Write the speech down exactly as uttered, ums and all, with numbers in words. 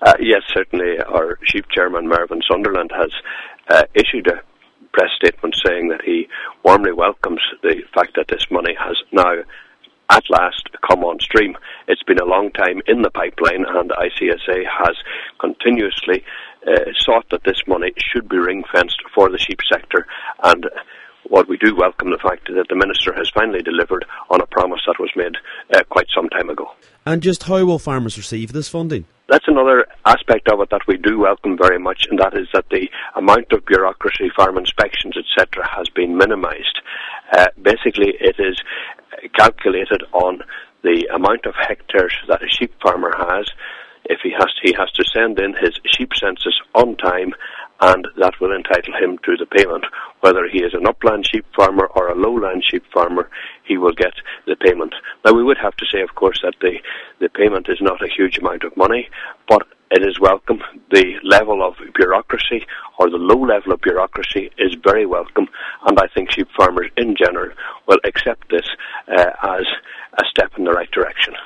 Uh, yes, certainly. Our Sheep Chairman, Mervyn Sunderland, has uh, issued a press statement saying that he warmly welcomes the fact that this money has now at last come on stream. It's been a long time in the pipeline, and I C S A has continuously uh, sought that this money should be ring-fenced for the sheep sector, and what we do welcome the fact that the Minister has finally delivered on a promise that was made uh, quite some time ago. And just how will farmers receive this funding? That's another aspect of it that we do welcome very much, and that is that the amount of bureaucracy, farm inspections, et cetera, has been minimised. Uh, basically, it is calculated on the amount of hectares that a sheep farmer has. If he has, he has to send in his sheep census on time, and that will entitle him to the payment. Whether he is an upland sheep farmer or a lowland sheep farmer, he will get the payment. Now, we would have to say, of course, that the, the payment is not a huge amount of money, but it is welcome. The level of bureaucracy, or the low level of bureaucracy, is very welcome, and I think sheep farmers in general will accept this uh, as a step in the right direction.